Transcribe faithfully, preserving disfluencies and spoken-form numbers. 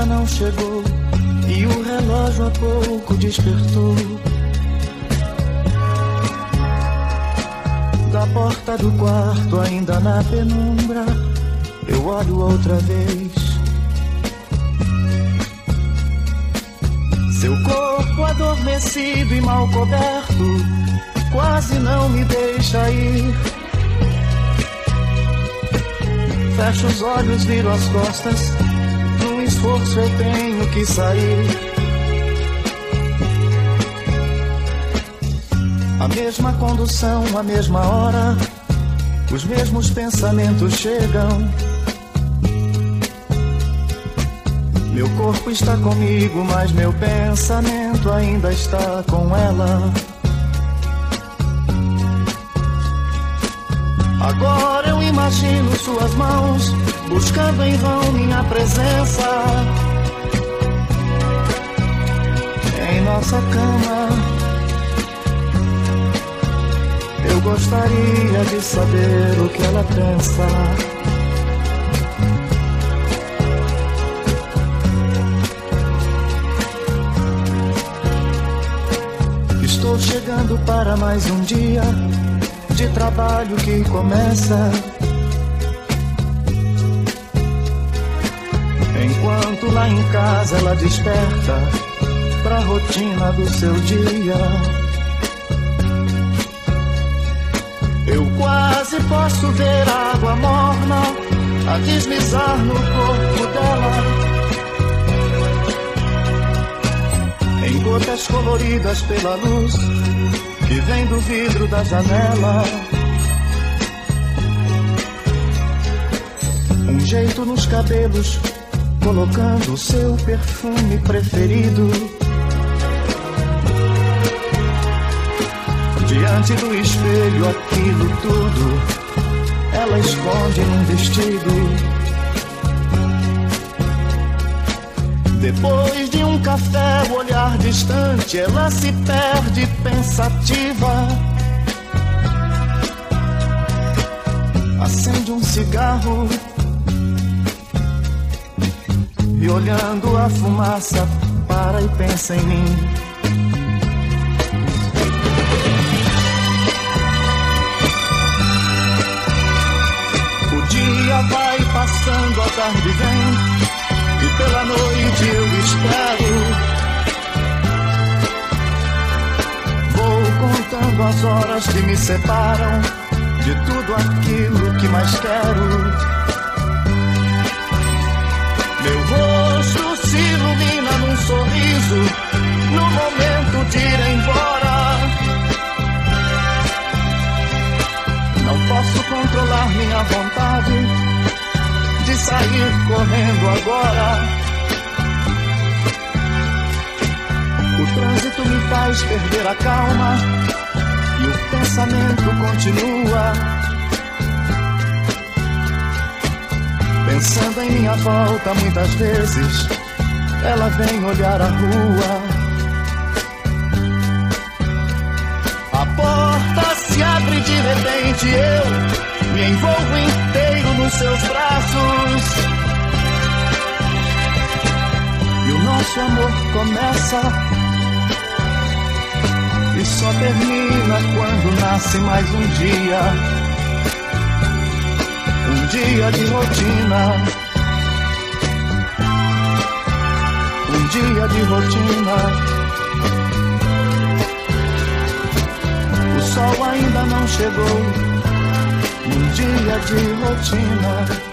ainda não chegou e o relógio há pouco despertou. Da porta do quarto, ainda na penumbra, eu olho outra vez. Seu corpo adormecido e mal coberto quase não me deixa ir. Fecho os olhos, viro as costas, num esforço eu tenho que sair. A mesma condução, a mesma hora, os mesmos pensamentos chegam. Meu corpo está comigo, mas meu pensamento ainda está com ela. Agora eu imagino suas mãos buscando em vão minha presença em nossa cama. Eu gostaria de saber o que ela pensa. Estou chegando para mais um dia de trabalho que começa. Enquanto lá em casa ela desperta pra rotina do seu dia. Eu quase posso ver a água morna a deslizar no corpo dela, em gotas coloridas pela luz que vem do vidro da janela. Um jeito nos cabelos, colocando o seu perfume preferido. Diante do espelho, aquilo tudo ela esconde num vestido. Depois de um café, o olhar distante, ela se perde pensativa. Acende um cigarro e olhando a fumaça para e pensa em mim. O dia vai passando, a tarde vem e pela noite eu espero. Vou contando as horas que me separam de tudo aquilo que mais quero. Meu rosto se ilumina num sorriso no momento de ir embora. Não posso controlar minha vontade de sair correndo agora. O trânsito me faz perder a calma e o pensamento continua. Pensando em minha volta muitas vezes, ela vem olhar a rua. A porta se abre de repente, eu me envolvo inteiro nos seus braços. E o nosso amor começa e só termina quando nasce mais um dia. Um dia de rotina. Um dia de rotina. O sol ainda não chegou. Um dia de rotina.